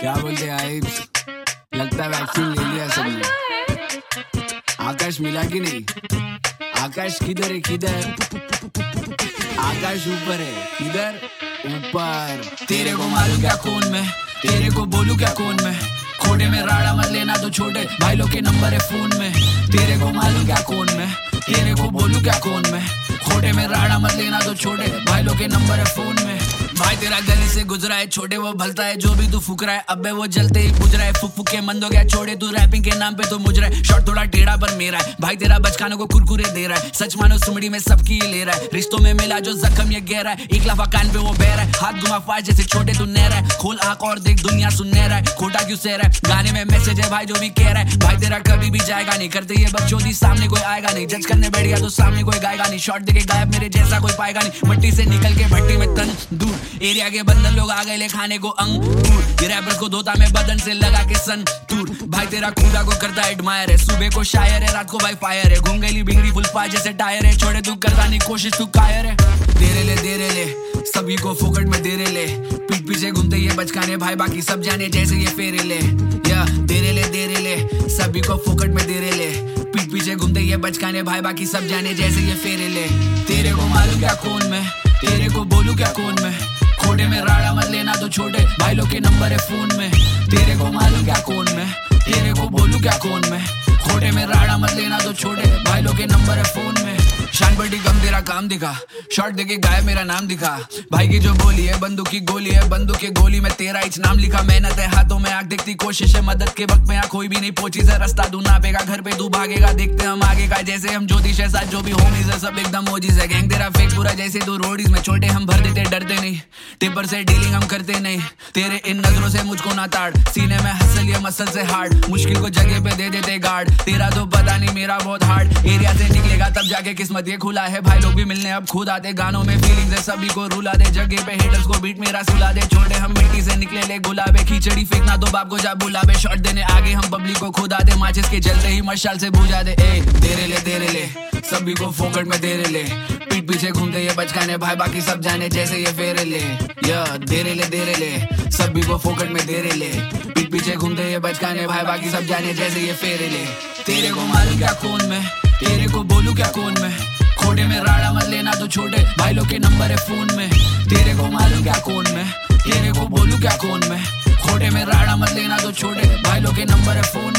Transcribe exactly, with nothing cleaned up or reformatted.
क्या बोलते आइब्स, लगता है वैक्सीन ले लिया सबने। आकाश मिला कि नहीं? आकाश किधर है? किधर? आकाश ऊपर है, किधर? ऊपर। तेरे को मालूम क्या कौन मैं, तेरे को बोलूं क्या कौन मैं, खोटे में राड़ा मत लेना तो छोटे भाई लोग के नंबर है फोन में। तेरे को मालूम क्या कौन मैं, तेरे को बोलूं क्या कौन मैं, खोटे में राड़ा मत लेना तो छोटे भाई लोग के नंबर है फोन में। भाई तेरा गली से गुजरा है, छोटे वो भलता है, जो भी तू फूक रहा है अबे वो जलते ही बुझ रहा है। फुक फुक के मंद हो गया छोड़े, तू रैपिंग के नाम पे तो मुझ रहा है। शॉट थोड़ा टेढ़ा पर मेरा है, भाई तेरा बचकानों को कुरकुरे दे रहा है। सच मानो सुमड़ी में सबकी ले रहा है, रिश्तों में मिला जो जख्म ये गहरा है। एक लफा कान पे वो बह रहा है, हाथ घुमा फाड़ जैसे छोटे तू नहरा है। खोल आंख और देख दुनिया सुनने रहा है, खोटा क्यों सह रहा है। गाने में मैसेज है भाई जो भी कह रहा है, भाई तेरा कभी भी जाएगा नहीं। करते ये बकचोदी सामने कोई आएगा नहीं, जज करने बैठ गया तो सामने कोई गाएगा नहीं। शॉट देके गायब मेरे जैसा कोई पाएगा नहीं, मट्टी से निकल के भट्टी में तन दूर। एरिया के बंदर लोग आ गए ले खाने को अंगूर, ये रैपर्स को धोता में बदन से लगा के संतूर। भाई तेरा खुदा को करता एडमायर है, सुबह को शायर है, रात को भाई फायर है। घूम गई बिगड़ी फुल पा जैसे टायर है, छोड़े तू करता नहीं कोशिश तू कायर है। देरे ले देरे ले सभी को फोकट में देरे ले, पीठ पीछे घूमते ये बचकाने भाई बाकी सब जाने जैसे ये फेरे ले। या देरे ले देरे ले सभी को फोकट में देरे ले, पीठ पीछे घूमते ये बचकाने भाई बाकी सब जाने जैसे ये फेरे ले। तेरे को मालूम क्या कौन मैं, तेरे को बोलूं क्या कौन मैं, खोटे में राड़ा मत लेना तो छोटे भाई लोग के नंबर है फोन में। तेरे को मालूम क्या कौन मैं, तेरे को बोलूं क्या कौन मैं, खोटे में राड़ा मत लेना तो छोटे भाई लोग के नंबर है फोन में। शान बड़ी कम तेरा काम दिखा, शॉट देके गायब मेरा नाम दिखा। भाई की जो बोली है बंदूक की गोली है, बंदूक की गोली में तेरा इच नाम लिखा। मेहनत है हाथों में आग देखती कोशिश है, मदद के वक्त में यहाँ कोई भी नहीं पहुंची से। रास्ता तू नापेगा घर पे तू भागेगा, देखते हम आगे का जैसे हम ज्योतिष है। साथ जो भी होमीज है सब एकदम मोजीज है, गैंग तेरा फेक पूरा जैसे तू रोडीज में। छोटे हम भर देते डरते नहीं, टिपर से डीलिंग हम करते नहीं। तेरे इन नजरों से मुझको ना ताड़, सीने में हसल ये मसल से हार्ड, मुश्किल को जगह पे दे देते गार्ड। तेरा तो पता नहीं मेरा बहुत हार्ड, एरिया से निकलेगा तब जाके किस्मत ये खुला है। भाई लोग भी मिलने अब खुद आते, गानों में फीलिंग्स है सभी को रुला दे। जगह पे हेटर्स को बीट मेरा सुला दे, छोटे हम मिट्टी से निकले ले गुलाबे। खिचड़ी फेंकना तो बाप को जा बुलावे, शॉट देने आगे हम पब्लिक को खुद आते। माचिस के जलते ही मशाल से बुझा दे। ए तेरे ले तेरे ले सभी को फोकट में तेरे ले, पीठ पीछे घूमते ये बचकाने भाई बाकी सब जाने जैसे ये फेरे ले। या तेरे ले तेरे ले सभी को फोकट में तेरे ले, पीठ पीछे घूमते ये बचकाने भाई बाकी सब जाने जैसे ये फेरे ले। तेरे को मालूम क्या कौन मैं, तेरे को बोलूं क्या कौन मैं, खोटे में राड़ा मत लेना तो छोटे भाई लोग के नंबर है फोन में। तेरे को मालूम क्या कौन मैं, तेरे को बोलूं क्या कौन मैं, खोटे में राड़ा मत लेना तो छोटे भाई लोग के नंबर है फोन